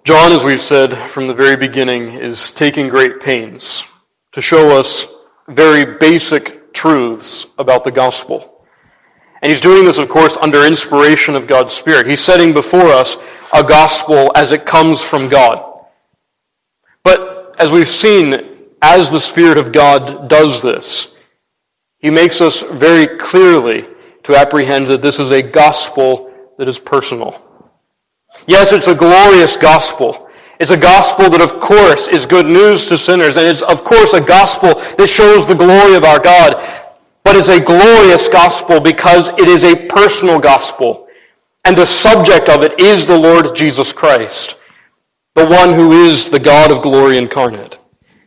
John, as we've said from the very beginning, is taking great pains to show us very basic truths about the gospel. And he's doing this, of course, under inspiration of God's Spirit. He's setting before us a gospel as it comes from God. But as we've seen, as the Spirit of God does this, he makes us very clearly to apprehend that this is a gospel that is personal. Yes, it's a glorious gospel. It's a gospel that, of course, is good news to sinners, and it's, of course, a gospel that shows the glory of our God. But it's a glorious gospel because it is a personal gospel, and the subject of it is the Lord Jesus Christ, the one who is the God of glory incarnate.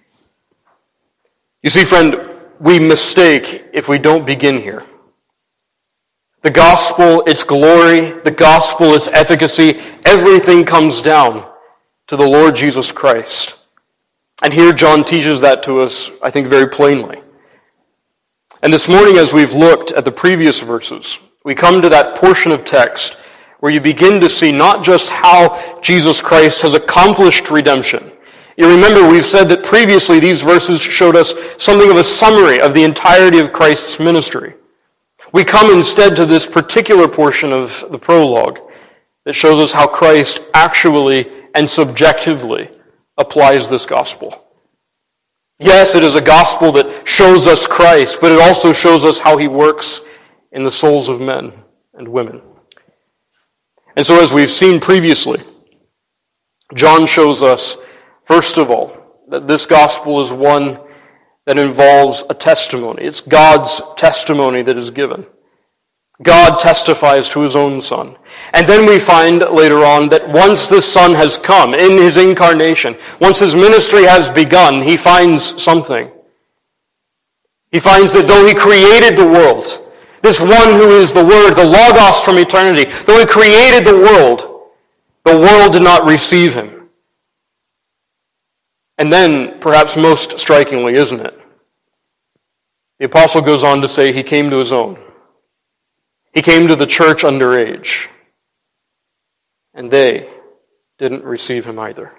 You see, friend, we mistake if we don't begin here. The gospel, its glory, the gospel, its efficacy, everything comes down to the Lord Jesus Christ. And here John teaches that to us, I think, very plainly. And this morning, as we've looked at the previous verses, we come to that portion of text where you begin to see not just how Jesus Christ has accomplished redemption. You remember we've said that previously these verses showed us something of a summary of the entirety of Christ's ministry. We come instead to this particular portion of the prologue that shows us how Christ actually and subjectively applies this gospel. Yes, it is a gospel that shows us Christ, but it also shows us how he works in the souls of men and women. And so as we've seen previously, John shows us, first of all, that this gospel is one that involves a testimony. It's God's testimony that is given. God testifies to his own Son. And then we find later on that once the Son has come in his incarnation, once his ministry has begun, he finds something. He finds that though he created the world, this one who is the Word, the Logos from eternity, though he created the world did not receive him. And then, perhaps most strikingly, isn't it? The apostle goes on to say he came to his own. He came to the church underage. And they didn't receive him either.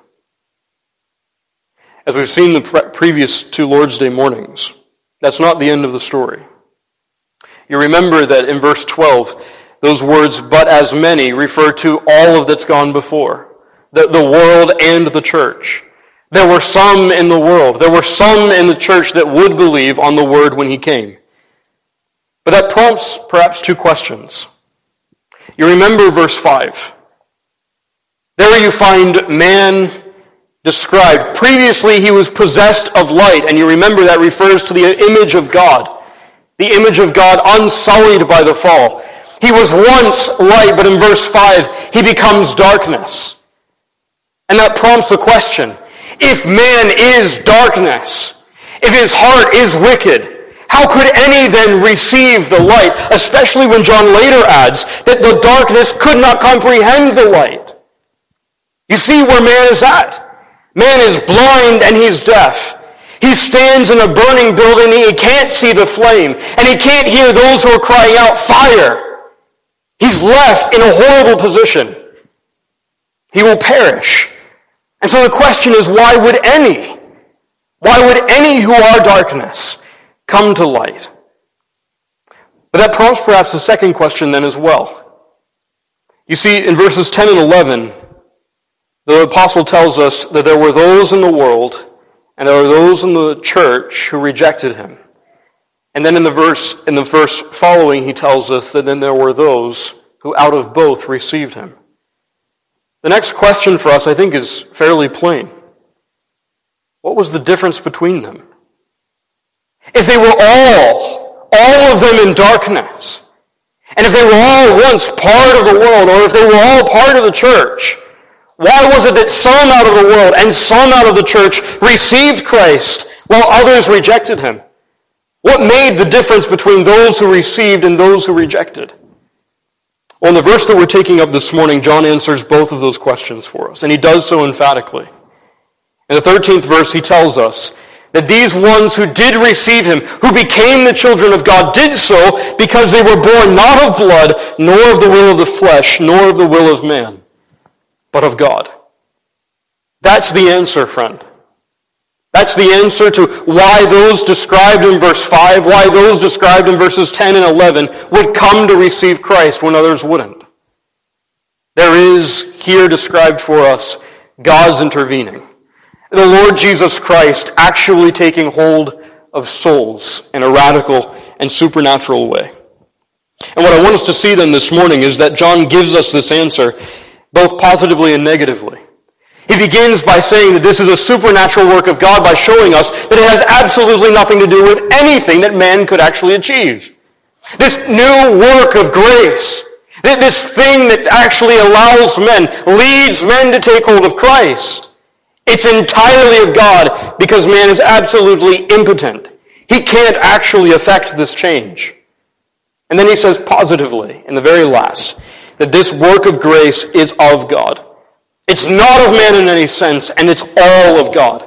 As we've seen the previous two Lord's Day mornings, that's not the end of the story. You remember that in verse 12, those words, "but as many," refer to all of that's gone before. The world and the church. There were some in the world. There were some in the church that would believe on the word when he came. But that prompts perhaps two questions. You remember verse 5. There you find man described. Previously he was possessed of light, and you remember that refers to the image of God. The image of God unsullied by the fall. He was once light, but in verse 5 he becomes darkness. And that prompts the question, if man is darkness, if his heart is wicked, how could any then receive the light? Especially when John later adds that the darkness could not comprehend the light. You see where man is at. Man is blind and he's deaf. He stands in a burning building, he can't see the flame, and he can't hear those who are crying out, "Fire!" He's left in a horrible position. He will perish. And so the question is, why would any who are darkness come to light? But that prompts perhaps the second question then as well. You see, in verses 10 and 11, the apostle tells us that there were those in the world and there were those in the church who rejected him. And then in the verse following, he tells us that then there were those who out of both received him. The next question for us, I think, is fairly plain. What was the difference between them? If they were all of them in darkness, and if they were all once part of the world, or if they were all part of the church, why was it that some out of the world and some out of the church received Christ while others rejected him? What made the difference between those who received and those who rejected? Well, in the verse that we're taking up this morning, John answers both of those questions for us, and he does so emphatically. In the 13th verse, he tells us that these ones who did receive him, who became the children of God, did so because they were born not of blood, nor of the will of the flesh, nor of the will of man, but of God. That's the answer, friend. That's the answer to why those described in verse 5, why those described in verses 10 and 11 would come to receive Christ when others wouldn't. There is here described for us God's intervening. The Lord Jesus Christ actually taking hold of souls in a radical and supernatural way. And what I want us to see then this morning is that John gives us this answer both positively and negatively. He begins by saying that this is a supernatural work of God by showing us that it has absolutely nothing to do with anything that man could actually achieve. This new work of grace, this thing that actually allows men, leads men to take hold of Christ, it's entirely of God because man is absolutely impotent. He can't actually affect this change. And then he says positively, in the very last, that this work of grace is of God. It's not of man in any sense, and it's all of God.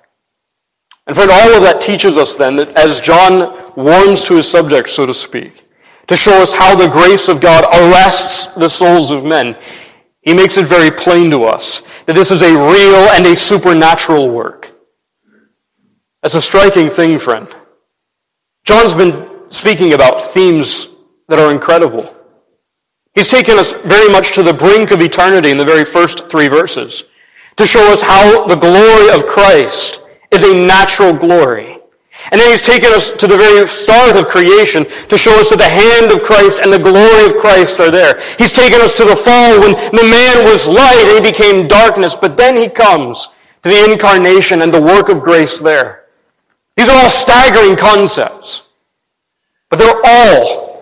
And friend, all of that teaches us then that as John warms to his subject, so to speak, to show us how the grace of God arrests the souls of men, he makes it very plain to us that this is a real and a supernatural work. That's a striking thing, friend. John's been speaking about themes that are incredible. He's taken us very much to the brink of eternity in the very first 3 verses to show us how the glory of Christ is a natural glory. And then he's taken us to the very start of creation to show us that the hand of Christ and the glory of Christ are there. He's taken us to the fall when the man was light and he became darkness, but then he comes to the incarnation and the work of grace there. These are all staggering concepts, but they're all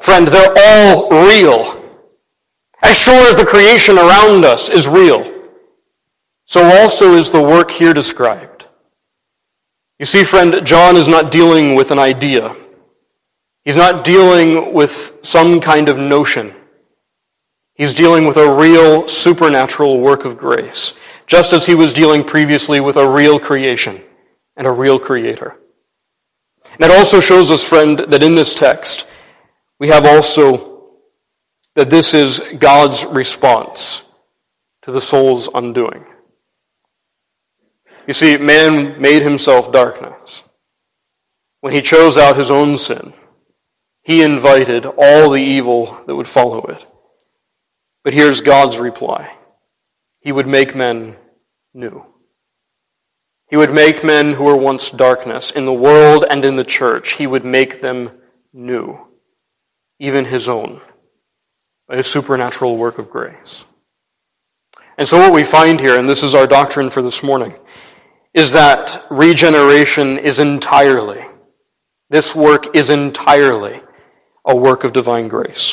real. As sure as the creation around us is real, so also is the work here described. You see, friend, John is not dealing with an idea. He's not dealing with some kind of notion. He's dealing with a real supernatural work of grace, just as he was dealing previously with a real creation and a real creator. And that also shows us, friend, that in this text, we have also that this is God's response to the soul's undoing. You see, man made himself darkness. When he chose out his own sin, he invited all the evil that would follow it. But here's God's reply. He would make men new. He would make men who were once darkness in the world and in the church. He would make them new, even his own, by a supernatural work of grace. And so what we find here, and this is our doctrine for this morning, is that regeneration is entirely, this work is entirely a work of divine grace.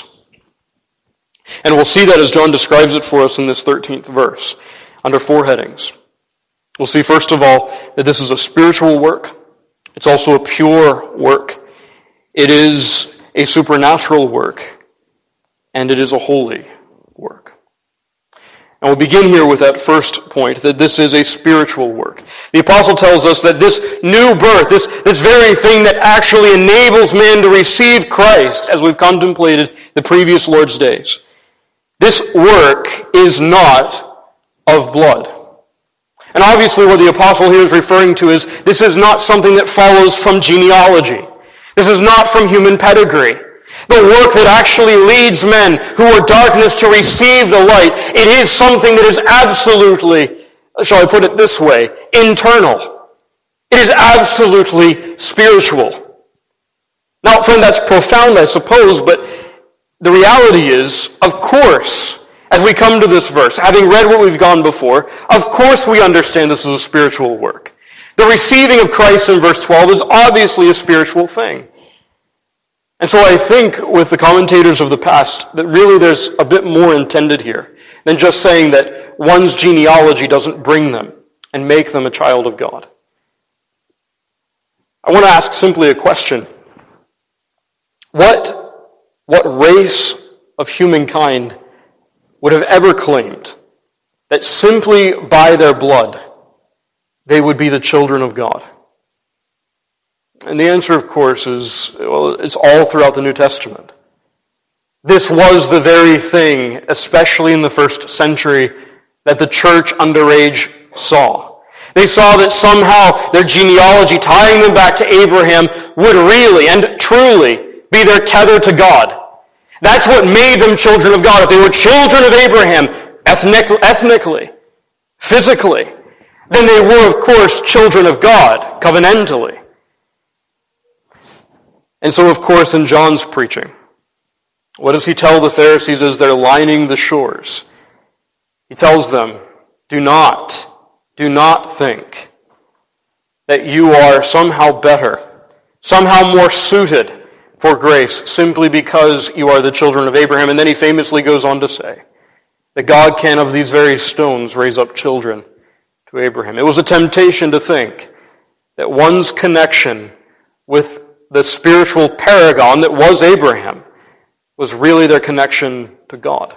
And we'll see that as John describes it for us in this 13th verse, under 4 headings. We'll see, first of all, that this is a spiritual work. It's also a pure work. It is a supernatural work. And it is a holy work. And we'll begin here with that first point, that this is a spiritual work. The apostle tells us that this new birth, this very thing that actually enables man to receive Christ, as we've contemplated the previous Lord's days, this work is not of blood. And obviously what the apostle here is referring to is this is not something that follows from genealogy. This is not from human pedigree. The work that actually leads men who are darkness to receive the light, it is something that is absolutely, shall I put it this way, internal. It is absolutely spiritual. Now, friend, that's profound, I suppose, but the reality is, of course, as we come to this verse, having read what we've gone before, of course we understand this is a spiritual work. The receiving of Christ in verse 12 is obviously a spiritual thing. And so I think with the commentators of the past that really there's a bit more intended here than just saying that one's genealogy doesn't bring them and make them a child of God. I want to ask simply a question. What race of humankind would have ever claimed that simply by their blood they would be the children of God? And the answer, of course, is, well, it's all throughout the New Testament. This was the very thing, especially in the first century, that the church underage saw. They saw that somehow their genealogy, tying them back to Abraham, would really and truly be their tether to God. That's what made them children of God. If they were children of Abraham, ethnically, physically, then they were, of course, children of God, covenantally. And so, of course, in John's preaching, what does he tell the Pharisees as they're lining the shores? He tells them, do not think that you are somehow better, somehow more suited for grace simply because you are the children of Abraham. And then he famously goes on to say that God can of these very stones raise up children to Abraham. It was a temptation to think that one's connection with the spiritual paragon that was Abraham was really their connection to God.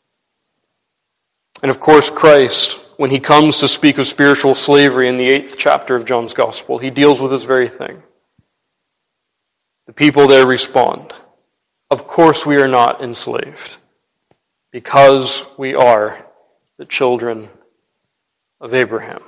And of course, Christ, when he comes to speak of spiritual slavery in the 8th chapter of John's Gospel, he deals with this very thing. The people there respond, of course we are not enslaved, because we are the children of Abraham.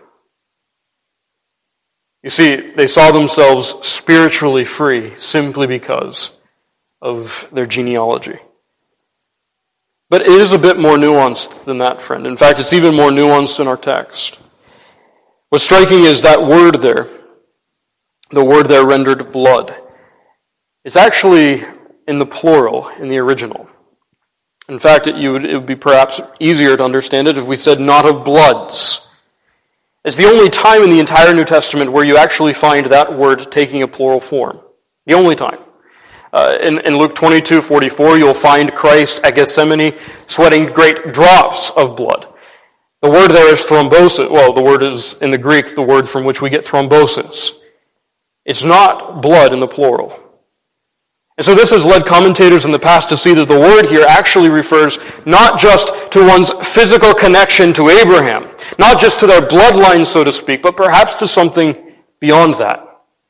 You see, they saw themselves spiritually free simply because of their genealogy. But it is a bit more nuanced than that, friend. In fact, it's even more nuanced in our text. What's striking is that word there, the word there rendered blood. It's actually in the plural in the original. In fact, it would be perhaps easier to understand it if we said not of bloods. It's the only time in the entire New Testament where you actually find that word taking a plural form. The only time. In Luke 22:44, you'll find Christ at Gethsemane sweating great drops of blood. The word there is thrombosis. Well, the word is, in the Greek, the word from which we get thrombosis. It's not blood in the plural. And so this has led commentators in the past to see that the word here actually refers not just to one's physical connection to Abraham, not just to their bloodline, so to speak, but perhaps to something beyond that.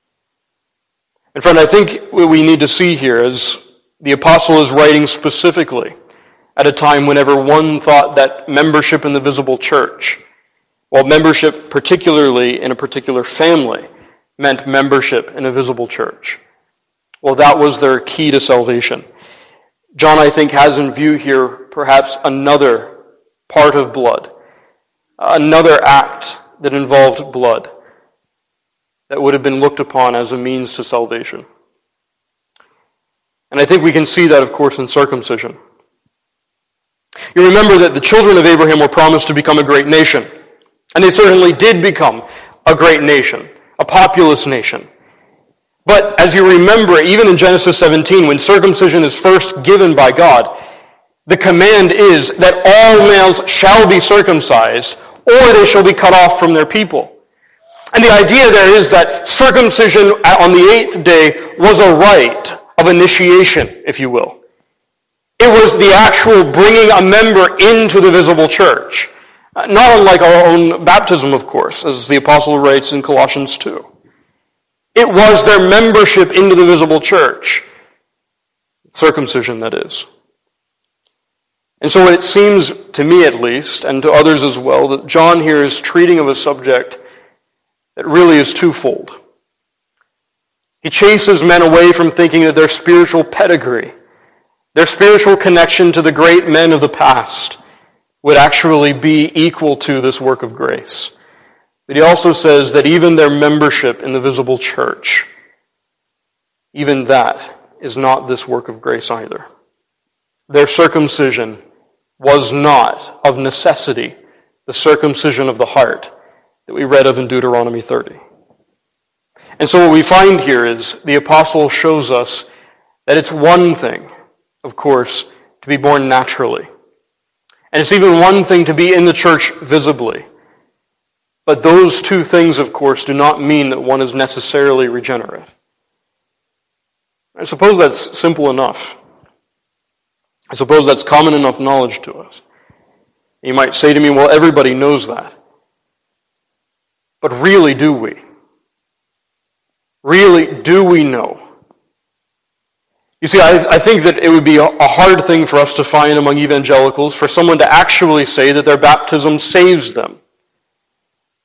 And friend, I think what we need to see here is the apostle is writing specifically at a time whenever one thought that membership in the visible church, well, membership particularly in a particular family, meant membership in a visible church. Well, that was their key to salvation. John, I think, has in view here perhaps another part of blood, another act that involved blood that would have been looked upon as a means to salvation. And I think we can see that, of course, in circumcision. You remember that the children of Abraham were promised to become a great nation, and they certainly did become a great nation, a populous nation. But as you remember, even in Genesis 17, when circumcision is first given by God, the command is that all males shall be circumcised, or they shall be cut off from their people. And the idea there is that circumcision on the 8th day was a rite of initiation, if you will. It was the actual bringing a member into the visible church. Not unlike our own baptism, of course, as the apostle writes in Colossians 2. It was their membership into the visible church. Circumcision, that is. And so it seems, to me at least, and to others as well, that John here is treating of a subject that really is twofold. He chases men away from thinking that their spiritual pedigree, their spiritual connection to the great men of the past, would actually be equal to this work of grace. But he also says that even their membership in the visible church, even that is not this work of grace either. Their circumcision was not, of necessity, the circumcision of the heart that we read of in Deuteronomy 30. And so what we find here is the apostle shows us that it's one thing, of course, to be born naturally. And it's even one thing to be in the church visibly. But those two things, of course, do not mean that one is necessarily regenerate. I suppose that's simple enough. I suppose that's common enough knowledge to us. You might say to me, well, everybody knows that. But really, do we? Really, do we know? You see, I think that it would be a hard thing for us to find among evangelicals for someone to actually say that their baptism saves them.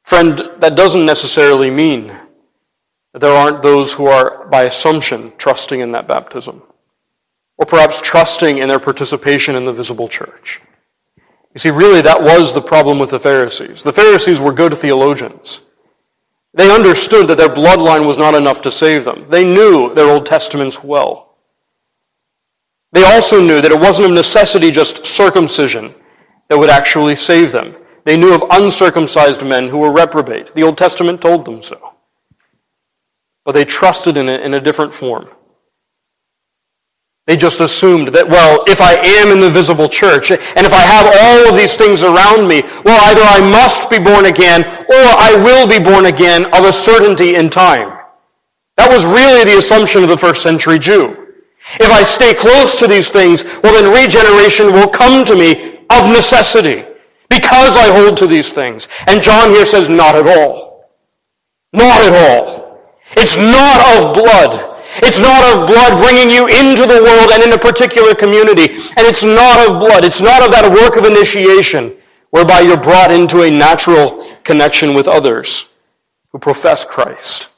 Friend, that doesn't necessarily mean that there aren't those who are, by assumption, trusting in that baptism, or perhaps trusting in their participation in the visible church. You see, really, that was the problem with the Pharisees. The Pharisees were good theologians. They understood that their bloodline was not enough to save them. They knew their Old Testaments well. They also knew that it wasn't of necessity just circumcision that would actually save them. They knew of uncircumcised men who were reprobate. The Old Testament told them so. But they trusted in it in a different form. They just assumed that, well, if I am in the visible church, and if I have all of these things around me, well, either I must be born again, or I will be born again of a certainty in time. That was really the assumption of the first century Jew. If I stay close to these things, well, then regeneration will come to me of necessity, because I hold to these things. And John here says, not at all. Not at all. It's not of blood. It's not of blood bringing you into the world and in a particular community. And it's not of blood. It's not of that work of initiation whereby you're brought into a natural connection with others who profess Christ.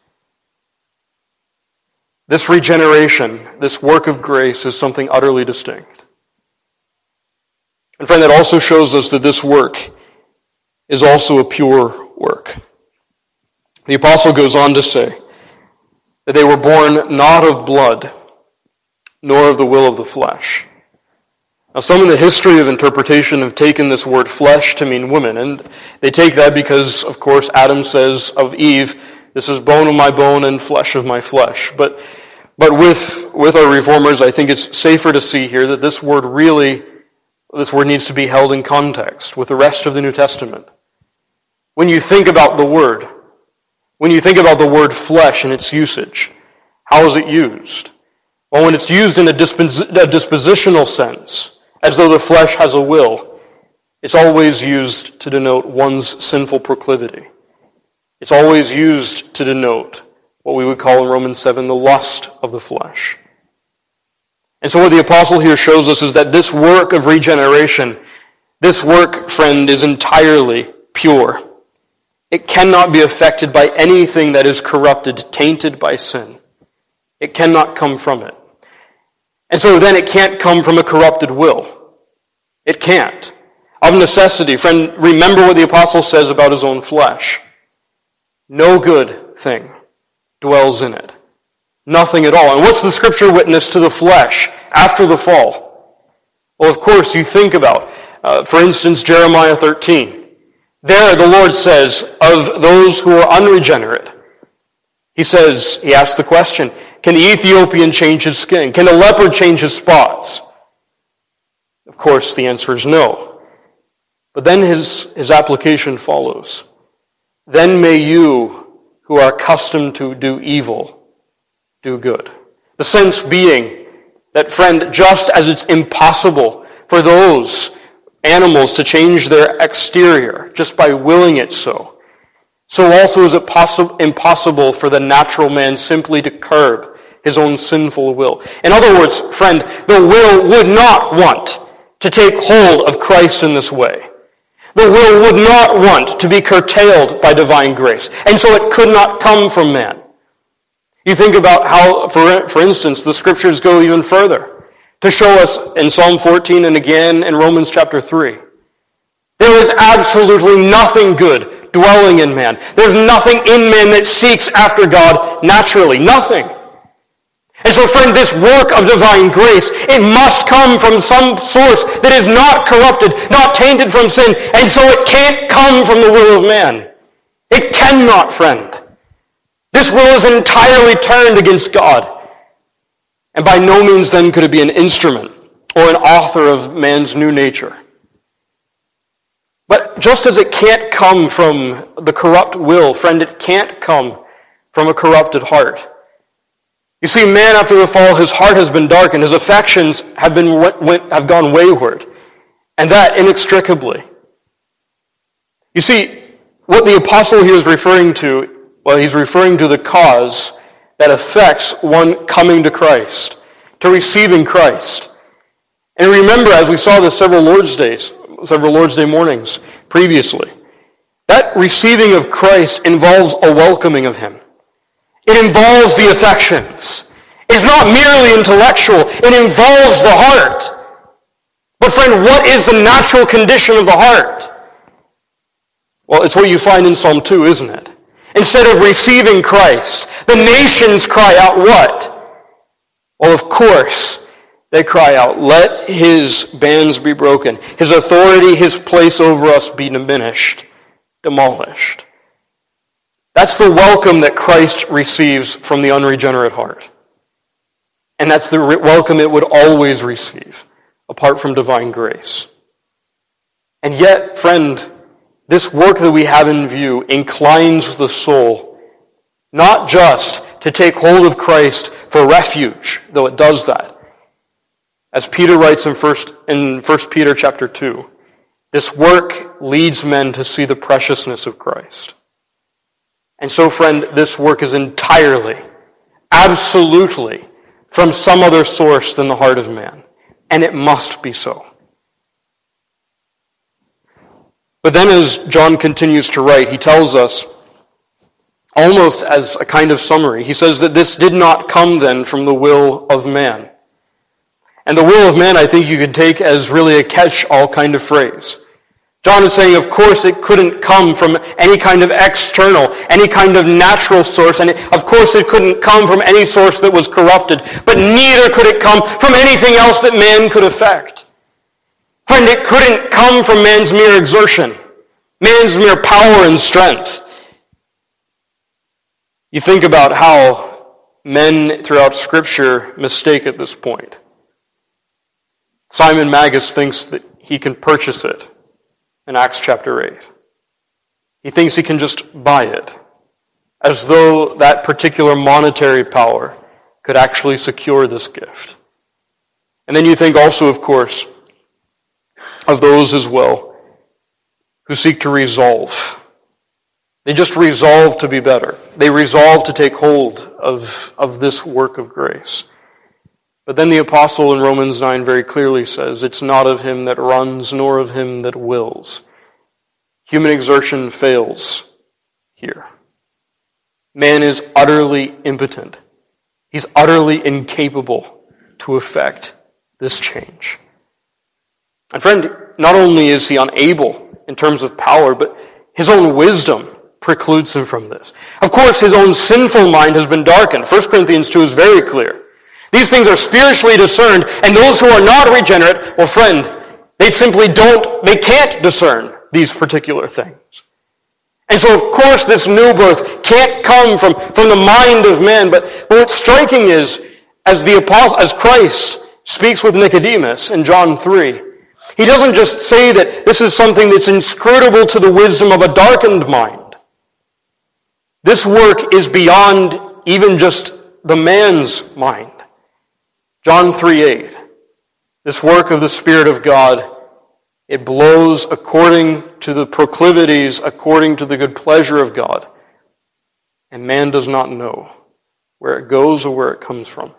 This regeneration, this work of grace, is something utterly distinct. And friend, that also shows us that this work is also a pure work. The apostle goes on to say that they were born not of blood, nor of the will of the flesh. Now, some in the history of interpretation have taken this word flesh to mean women, and they take that because, of course, Adam says of Eve, this is bone of my bone and flesh of my flesh. But with our reformers, I think it's safer to see here that this word needs to be held in context with the rest of the New Testament. When you think about the word flesh and its usage, how is it used? Well, when it's used in a dispositional sense, as though the flesh has a will, it's always used to denote one's sinful proclivity. It's always used to denote what we would call in Romans 7 the lust of the flesh. And so what the apostle here shows us is that this work of regeneration, this work, friend, is entirely pure. It cannot be affected by anything that is corrupted, tainted by sin. It cannot come from it. And so then it can't come from a corrupted will. It can't. Of necessity, friend, remember what the apostle says about his own flesh. No good thing dwells in it. Nothing at all. And what's the scripture witness to the flesh after the fall? Well, of course, you think about, for instance, Jeremiah 13. There, the Lord says, of those who are unregenerate, he asks the question, can the Ethiopian change his skin? Can the leopard change his spots? Of course, the answer is no. But then his application follows. Then may you, who are accustomed to do evil, do good. The sense being that, friend, just as it's impossible for those animals to change their exterior just by willing it so also is it impossible for the natural man simply to curb his own sinful will. In other words, friend, the will would not want to take hold of Christ in this way. The will would not want to be curtailed by divine grace, and so it could not come from man. You think about how, for instance, the scriptures go even further to show us in Psalm 14 and again in Romans chapter 3. There is absolutely nothing good dwelling in man. There's nothing in man that seeks after God naturally. Nothing. And so, friend, this work of divine grace, it must come from some source that is not corrupted, not tainted from sin, and so it can't come from the will of man. It cannot, friend. This will is entirely turned against God. And by no means then could it be an instrument or an author of man's new nature. But just as it can't come from the corrupt will, friend, it can't come from a corrupted heart. You see, man after the fall, his heart has been darkened, his affections have gone wayward, and that inextricably. You see, what the apostle here is referring to, well, he's referring to the cause that affects one coming to Christ, to receiving Christ. And remember, as we saw this several Lord's Day mornings previously, that that receiving of Christ involves a welcoming of him. It involves the affections. It's not merely intellectual. It involves the heart. But friend, what is the natural condition of the heart? Well, it's what you find in Psalm 2, isn't it? Instead of receiving Christ, the nations cry out what? Well, of course, they cry out, let his bands be broken, his authority, his place over us be diminished, demolished. That's the welcome that Christ receives from the unregenerate heart. And that's the welcome it would always receive, apart from divine grace. And yet, friend, this work that we have in view inclines the soul not just to take hold of Christ for refuge, though it does that. As Peter writes in 1 Peter chapter 2, this work leads men to see the preciousness of Christ. And so, friend, this work is entirely, absolutely, from some other source than the heart of man. And it must be so. But then as John continues to write, he tells us, almost as a kind of summary, he says that this did not come then from the will of man. And the will of man, I think you could take as really a catch-all kind of phrase. John is saying, of course, it couldn't come from any kind of external, any kind of natural source, and of course it couldn't come from any source that was corrupted, but neither could it come from anything else that man could affect. Friend, it couldn't come from man's mere exertion, man's mere power and strength. You think about how men throughout Scripture mistake at this point. Simon Magus thinks that he can purchase it in Acts chapter 8. He thinks he can just buy it, as though that particular monetary power could actually secure this gift. And then you think also, of course, of those as well who seek to resolve. They just resolve to be better. They resolve to take hold of this work of grace. But then the apostle in Romans 9 very clearly says, it's not of him that runs, nor of him that wills. Human exertion fails here. Man is utterly impotent. He's utterly incapable to effect this change. And friend, not only is he unable in terms of power, but his own wisdom precludes him from this. Of course, his own sinful mind has been darkened. 1 Corinthians 2 is very clear. These things are spiritually discerned, and those who are not regenerate, well, friend, they can't discern these particular things. And so, of course, this new birth can't come from the mind of man, but what's striking is, as Christ speaks with Nicodemus in John 3, he doesn't just say that this is something that's inscrutable to the wisdom of a darkened mind. This work is beyond even just the man's mind. John 3:8, this work of the Spirit of God, it blows according to the proclivities, according to the good pleasure of God. And man does not know where it goes or where it comes from.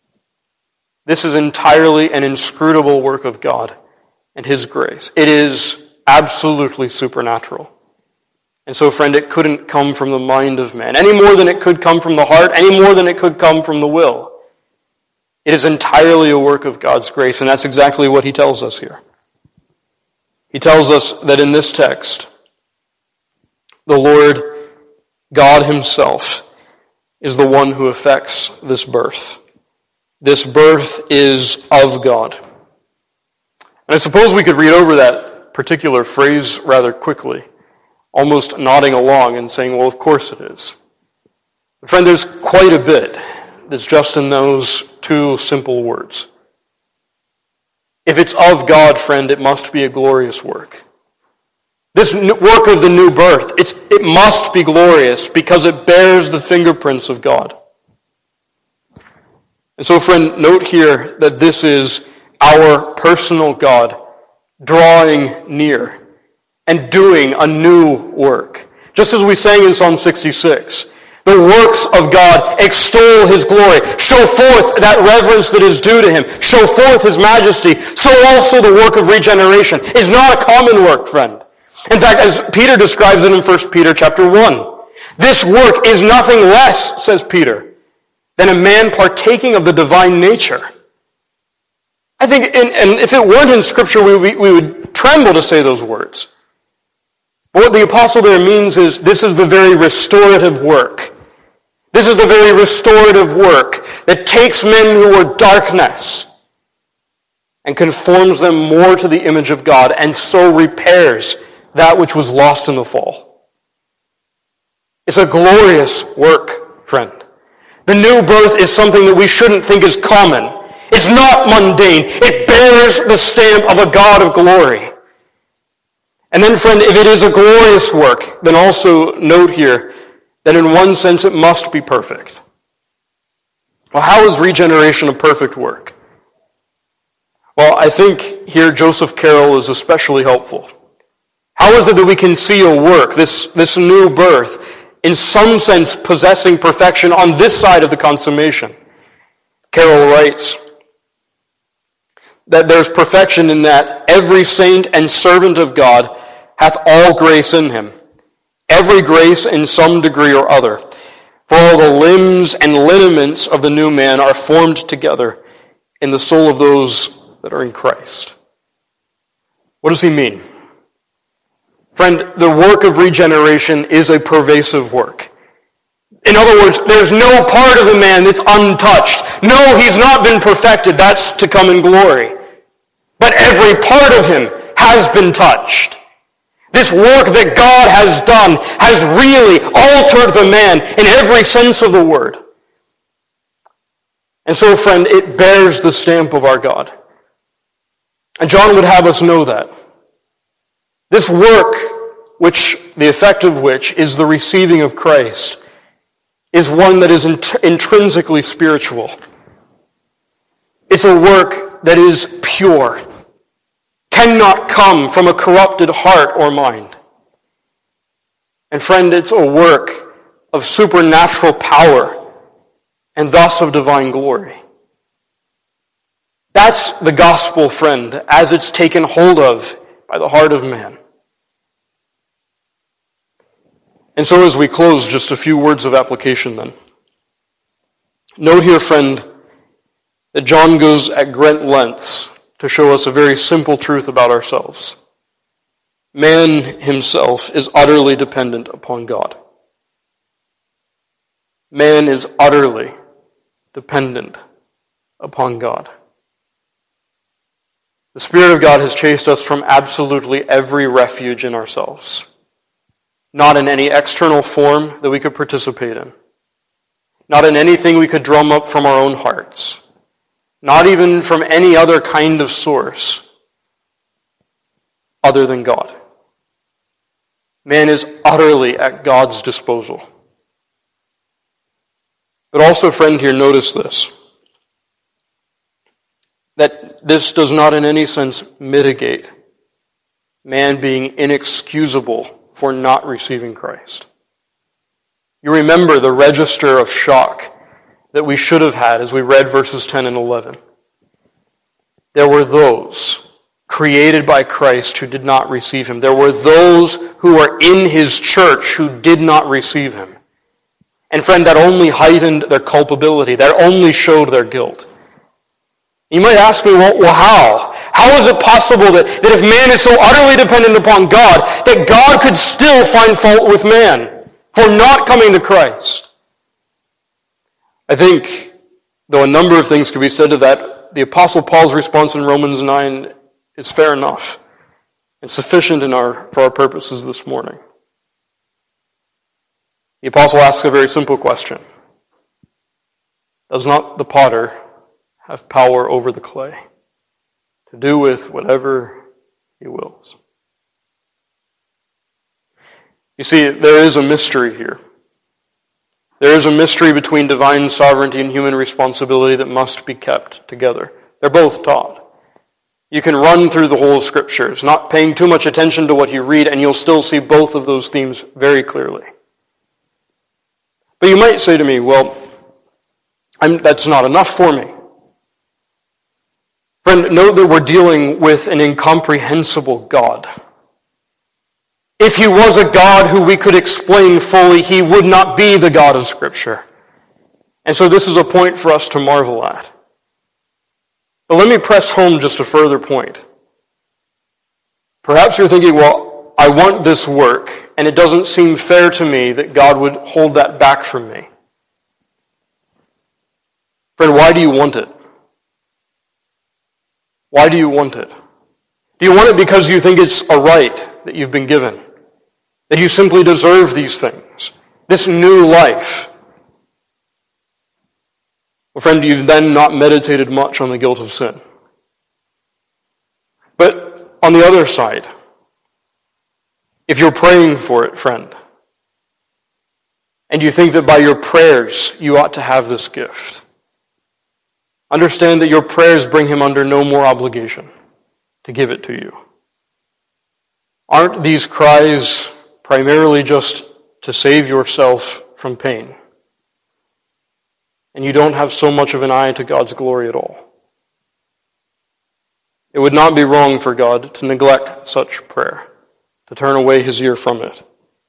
This is entirely an inscrutable work of God and His grace. It is absolutely supernatural. And so, friend, it couldn't come from the mind of man, any more than it could come from the heart, any more than it could come from the will. It is entirely a work of God's grace, and that's exactly what he tells us here. He tells us that in this text, the Lord God himself is the one who effects this birth. This birth is of God. And I suppose we could read over that particular phrase rather quickly, almost nodding along and saying, well, of course it is. But friend, there's quite a bit that's just in those two simple words. If it's of God, friend, it must be a glorious work. This work of the new birth, it must be glorious because it bears the fingerprints of God. And so, friend, note here that this is our personal God drawing near and doing a new work. Just as we sang in Psalm 66, the works of God extol His glory, show forth that reverence that is due to Him, show forth His majesty. So also the work of regeneration is not a common work, friend. In fact, as Peter describes it in 1 Peter chapter 1, this work is nothing less, says Peter, than a man partaking of the divine nature. I think, and if it weren't in Scripture, we would tremble to say those words. But what the apostle there means is this is the very restorative work. This is the very restorative work that takes men who are darkness and conforms them more to the image of God, and so repairs that which was lost in the fall. It's a glorious work, friend. The new birth is something that we shouldn't think is common. It's not mundane. It bears the stamp of a God of glory. And then, friend, if it is a glorious work, then also note here that in one sense it must be perfect. Well, how is regeneration a perfect work? Well, I think here Joseph Carroll is especially helpful. How is it that we can see a work, this new birth, in some sense possessing perfection on this side of the consummation? Carroll writes that there's perfection in that every saint and servant of God hath all grace in him, every grace in some degree or other. For all the limbs and lineaments of the new man are formed together in the soul of those that are in Christ. What does he mean? Friend, the work of regeneration is a pervasive work. In other words, there's no part of the man that's untouched. No, he's not been perfected. That's to come in glory. But every part of him has been touched. This work that God has done has really altered the man in every sense of the word. And so, friend, it bears the stamp of our God. And John would have us know that. This work, the effect of which is the receiving of Christ, is one that is intrinsically spiritual. It's a work that is pure, cannot come from a corrupted heart or mind. And friend, it's a work of supernatural power and thus of divine glory. That's the gospel, friend, as it's taken hold of by the heart of man. And so as we close, just a few words of application then. Note here, friend, that John goes at great lengths to show us a very simple truth about ourselves. Man himself is utterly dependent upon God. Man is utterly dependent upon God. The Spirit of God has chased us from absolutely every refuge in ourselves. Not in any external form that we could participate in. Not in anything we could drum up from our own hearts. Not even from any other kind of source other than God. Man is utterly at God's disposal. But also, friend, here, notice this. That this does not in any sense mitigate man being inexcusable for not receiving Christ. You remember the register of shock that we should have had as we read verses 10 and 11. There were those created by Christ who did not receive him. There were those who were in his church who did not receive him. And friend, that only heightened their culpability. That only showed their guilt. You might ask me, well, how? How is it possible that if man is so utterly dependent upon God, that God could still find fault with man for not coming to Christ? I think, though a number of things could be said to that, the Apostle Paul's response in Romans 9 is fair enough and sufficient for our purposes this morning. The Apostle asks a very simple question. Does not the potter have power over the clay to do with whatever he wills? You see, there is a mystery here. There is a mystery between divine sovereignty and human responsibility that must be kept together. They're both taught. You can run through the whole Scriptures, not paying too much attention to what you read, and you'll still see both of those themes very clearly. But you might say to me, well, that's not enough for me. Friend, note that we're dealing with an incomprehensible God. If he was a God who we could explain fully, he would not be the God of Scripture. And so this is a point for us to marvel at. But let me press home just a further point. Perhaps you're thinking, well, I want this work, and it doesn't seem fair to me that God would hold that back from me. Friend, why do you want it? Why do you want it? Do you want it because you think it's a right that you've been given? That you simply deserve these things? This new life? Well, friend, you've then not meditated much on the guilt of sin. But on the other side, if you're praying for it, friend, and you think that by your prayers you ought to have this gift, understand that your prayers bring him under no more obligation to give it to you. Aren't these cries primarily just to save yourself from pain? And you don't have so much of an eye to God's glory at all. It would not be wrong for God to neglect such prayer, to turn away his ear from it.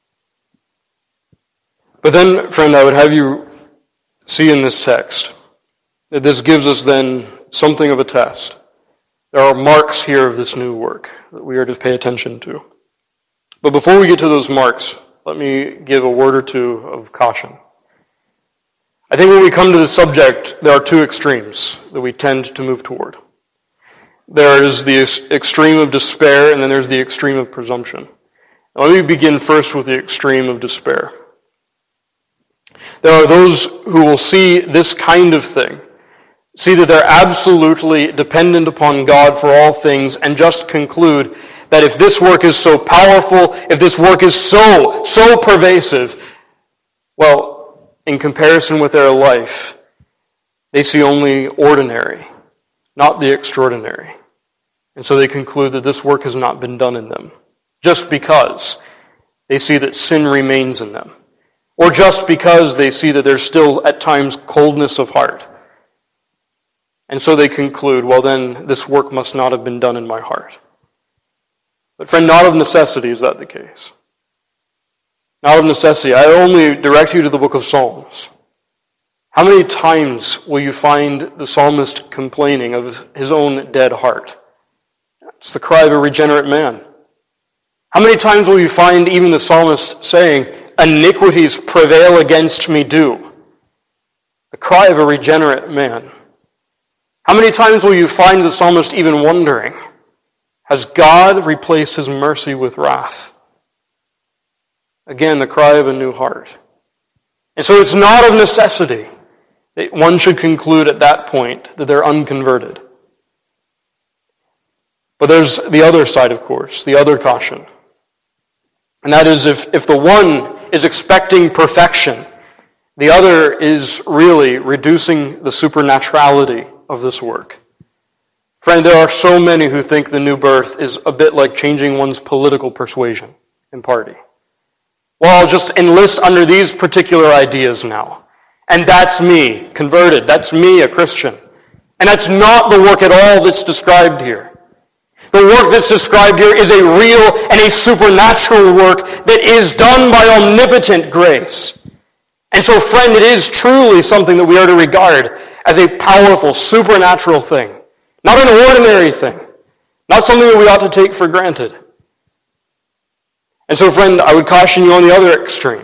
But then, friend, I would have you see in this text that this gives us then something of a test. There are marks here of this new work that we are to pay attention to. But before we get to those marks, let me give a word or two of caution. I think when we come to the subject, there are two extremes that we tend to move toward. There is the extreme of despair, and then there's the extreme of presumption. Now, let me begin first with the extreme of despair. There are those who will see this kind of thing, see that they're absolutely dependent upon God for all things, and just conclude that if this work is so powerful, if this work is so pervasive, well, in comparison with their life, they see only ordinary, not the extraordinary. And so they conclude that this work has not been done in them, just because they see that sin remains in them, or just because they see that there's still at times coldness of heart. And so they conclude, well then, this work must not have been done in my heart. But friend, not of necessity is that the case. Not of necessity. I only direct you to the book of Psalms. How many times will you find the psalmist complaining of his own dead heart? It's the cry of a regenerate man. How many times will you find even the psalmist saying, iniquities prevail against me do? The cry of a regenerate man. How many times will you find the psalmist even wondering, has God replaced his mercy with wrath? Again, the cry of a new heart. And so it's not of necessity that one should conclude at that point that they're unconverted. But there's the other side, of course, the other caution. And that is if the one is expecting perfection, the other is really reducing the supernaturality of this work. Friend, there are so many who think the new birth is a bit like changing one's political persuasion and party. Well, I'll just enlist under these particular ideas now. And that's me, converted. That's me, a Christian. And that's not the work at all that's described here. The work that's described here is a real and a supernatural work that is done by omnipotent grace. And so, friend, it is truly something that we are to regard as a powerful, supernatural thing. Not an ordinary thing. Not something that we ought to take for granted. And so, friend, I would caution you on the other extreme.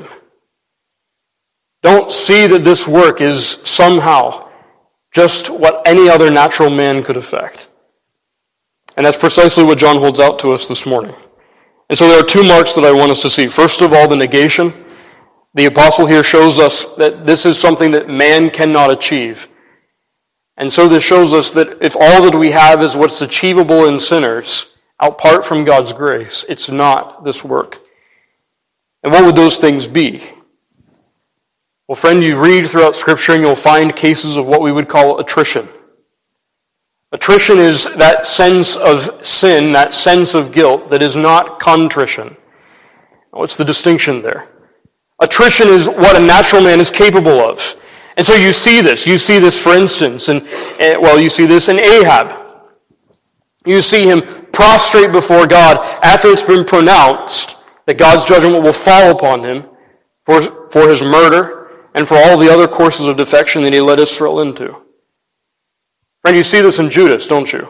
Don't see that this work is somehow just what any other natural man could effect. And that's precisely what John holds out to us this morning. And so there are two marks that I want us to see. First of all, the negation. The apostle here shows us that this is something that man cannot achieve. And so this shows us that if all that we have is what's achievable in sinners, apart from God's grace, it's not this work. And what would those things be? Well, friend, you read throughout Scripture and you'll find cases of what we would call attrition. Attrition is that sense of sin, that sense of guilt that is not contrition. What's the distinction there? Attrition is what a natural man is capable of. And so you see this. You see this, for instance, you see this in Ahab. You see him prostrate before God after it's been pronounced that God's judgment will fall upon him for his murder and for all the other courses of defection that he led Israel into. Friend, you see this in Judas, don't you?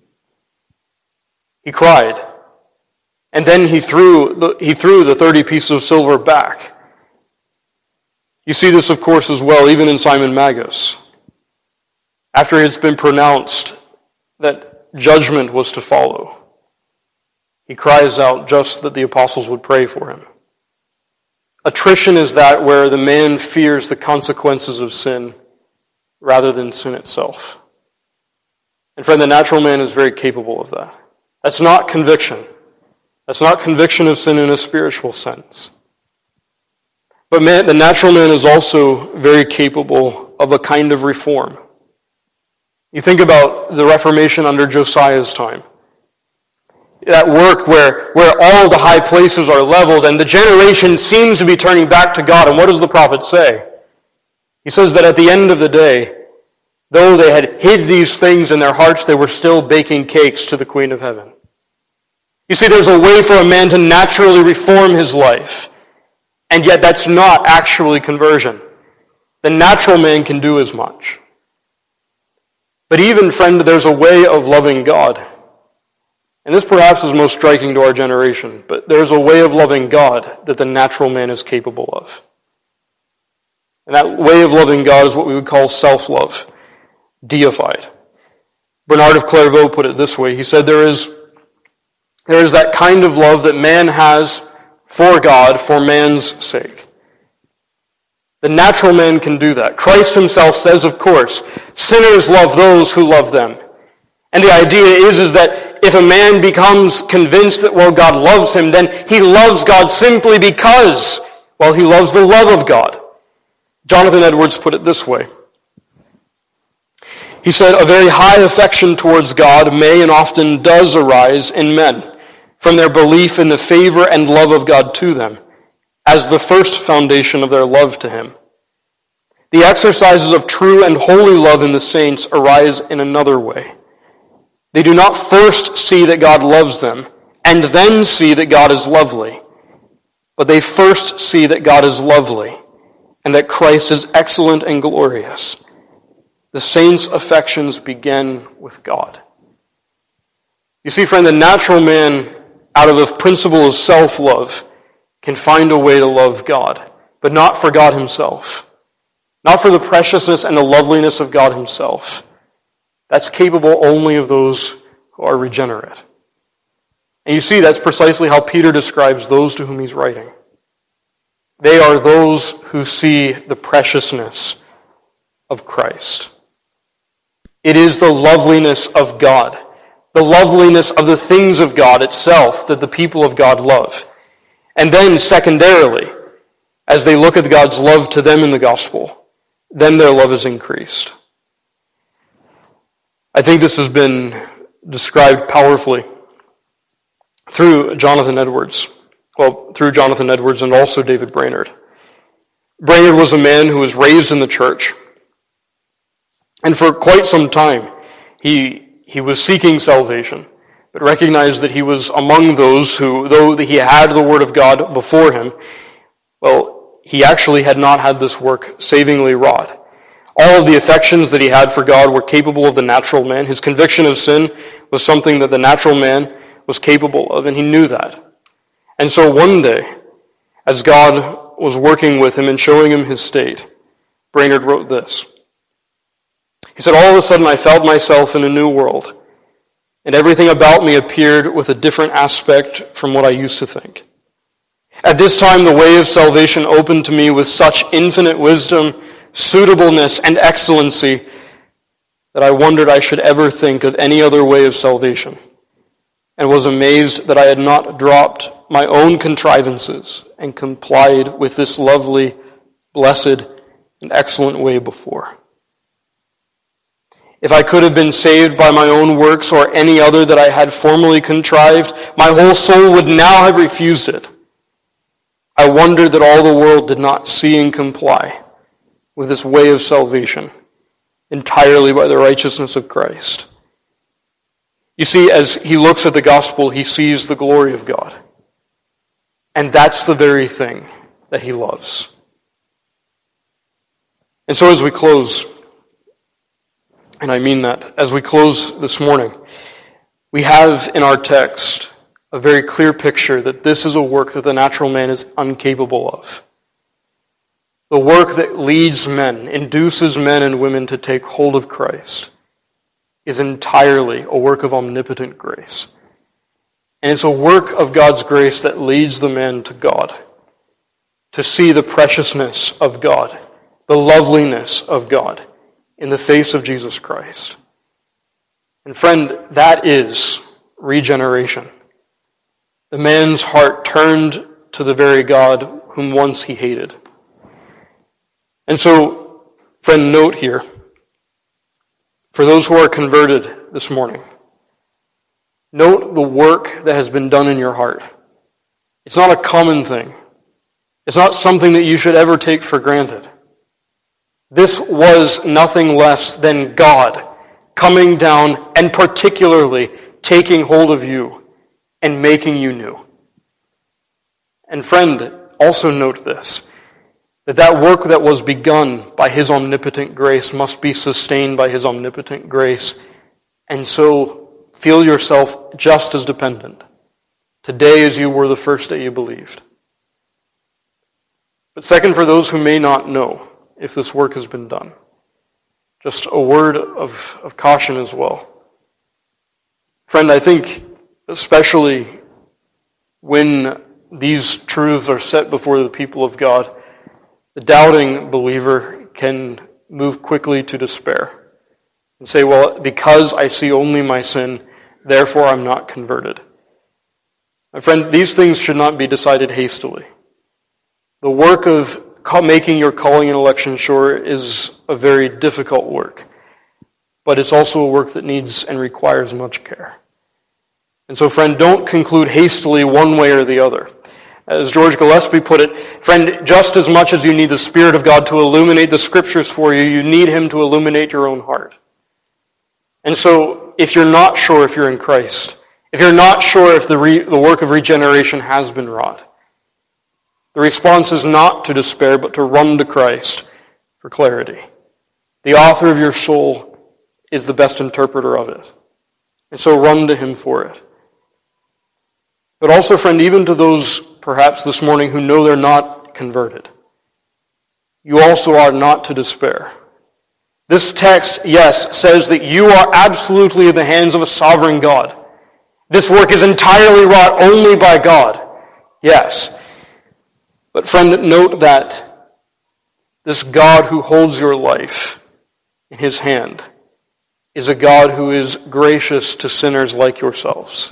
He cried. And then he threw the 30 pieces of silver back. You see this, of course, as well, even in Simon Magus. After it's been pronounced that judgment was to follow, he cries out just that the apostles would pray for him. Attrition is that where the man fears the consequences of sin rather than sin itself. And friend, the natural man is very capable of that. That's not conviction. That's not conviction of sin in a spiritual sense. But the natural man is also very capable of a kind of reform. You think about the Reformation under Josiah's time. That work where all the high places are leveled and the generation seems to be turning back to God. And what does the prophet say? He says that at the end of the day, though they had hid these things in their hearts, they were still baking cakes to the Queen of Heaven. You see, there's a way for a man to naturally reform his life. And yet that's not actually conversion. The natural man can do as much. But even, friend, there's a way of loving God. And this perhaps is most striking to our generation. But there's a way of loving God that the natural man is capable of. And that way of loving God is what we would call self-love, deified. Bernard of Clairvaux put it this way. He said there is that kind of love that man has for God, for man's sake. The natural man can do that. Christ himself says, of course, sinners love those who love them. And the idea is that if a man becomes convinced that, well, God loves him, then he loves God simply because, well, he loves the love of God. Jonathan Edwards put it this way. He said, a very high affection towards God may and often does arise in men from their belief in the favor and love of God to them, as the first foundation of their love to him. The exercises of true and holy love in the saints arise in another way. They do not first see that God loves them, and then see that God is lovely, but they first see that God is lovely, and that Christ is excellent and glorious. The saints' affections begin with God. You see, friend, the natural man, out of the principle of self-love, can find a way to love God, but not for God himself. Not for the preciousness and the loveliness of God himself. That's capable only of those who are regenerate. And you see, that's precisely how Peter describes those to whom he's writing. They are those who see the preciousness of Christ. It is the loveliness of God, the loveliness of the things of God itself that the people of God love. And then, secondarily, as they look at God's love to them in the gospel, then their love is increased. I think this has been described powerfully through Jonathan Edwards. Well, through Jonathan Edwards and also David Brainerd. Brainerd was a man who was raised in the church. And for quite some time, he was seeking salvation, but recognized that he was among those who, though he had the Word of God before him, well, he actually had not had this work savingly wrought. All of the affections that he had for God were capable of the natural man. His conviction of sin was something that the natural man was capable of, and he knew that. And so one day, as God was working with him and showing him his state, Brainerd wrote this. He said, all of a sudden I felt myself in a new world, and everything about me appeared with a different aspect from what I used to think. At this time, the way of salvation opened to me with such infinite wisdom, suitableness, and excellency that I wondered I should ever think of any other way of salvation, and was amazed that I had not dropped my own contrivances and complied with this lovely, blessed, and excellent way before. If I could have been saved by my own works or any other that I had formerly contrived, my whole soul would now have refused it. I wondered that all the world did not see and comply with this way of salvation entirely by the righteousness of Christ. You see, as he looks at the gospel, he sees the glory of God. And that's the very thing that he loves. And so as we close, and I mean that, as we close this morning, we have in our text a very clear picture that this is a work that the natural man is incapable of. The work that leads men, induces men and women to take hold of Christ, is entirely a work of omnipotent grace. And it's a work of God's grace that leads the man to God, to see the preciousness of God, the loveliness of God in the face of Jesus Christ. And friend, that is regeneration. The man's heart turned to the very God whom once he hated. And so, friend, note here, for those who are converted this morning, note the work that has been done in your heart. It's not a common thing. It's not something that you should ever take for granted. This was nothing less than God coming down and particularly taking hold of you and making you new. And friend, also note this, that work that was begun by his omnipotent grace must be sustained by his omnipotent grace. And so feel yourself just as dependent today as you were the first day you believed. But second, for those who may not know if this work has been done, just a word of caution as well. Friend, I think especially when these truths are set before the people of God, the doubting believer can move quickly to despair and say, well, because I see only my sin, therefore I'm not converted. My friend, these things should not be decided hastily. The work of making your calling and election sure is a very difficult work, but it's also a work that needs and requires much care. And so, friend, don't conclude hastily one way or the other. As George Gillespie put it, friend, just as much as you need the Spirit of God to illuminate the Scriptures for you, you need Him to illuminate your own heart. And so, if you're not sure if you're in Christ, if you're not sure if the work of regeneration has been wrought, the response is not to despair, but to run to Christ for clarity. The author of your soul is the best interpreter of it. And so run to Him for it. But also, friend, even to those perhaps this morning who know they're not converted, you also are not to despair. This text, yes, says that you are absolutely in the hands of a sovereign God. This work is entirely wrought only by God. Yes. But friend, note that this God who holds your life in His hand is a God who is gracious to sinners like yourselves.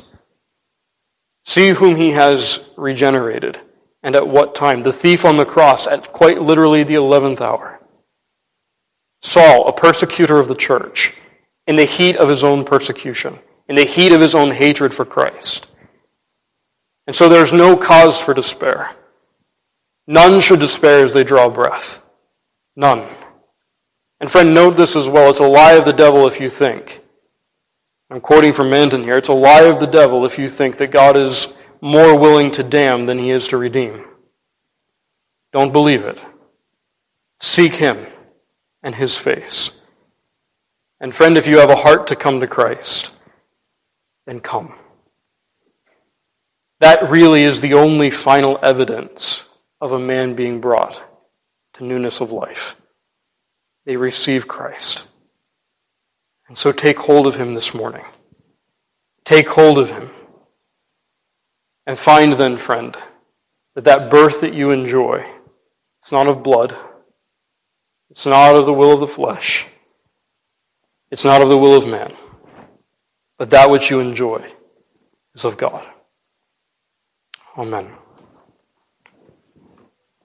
See whom He has regenerated, and at what time. The thief on the cross at quite literally the 11th hour. Saul, a persecutor of the church, in the heat of his own persecution, in the heat of his own hatred for Christ. And so there's no cause for despair. None should despair as they draw breath. None. And friend, note this as well. It's a lie of the devil if you think, I'm quoting from Manton here, it's a lie of the devil if you think that God is more willing to damn than He is to redeem. Don't believe it. Seek Him and His face. And friend, if you have a heart to come to Christ, then come. That really is the only final evidence of a man being brought to newness of life. They receive Christ. And so take hold of Him this morning. Take hold of Him. And find then, friend, that birth that you enjoy is not of blood. It's not of the will of the flesh. It's not of the will of man. But that which you enjoy is of God. Amen.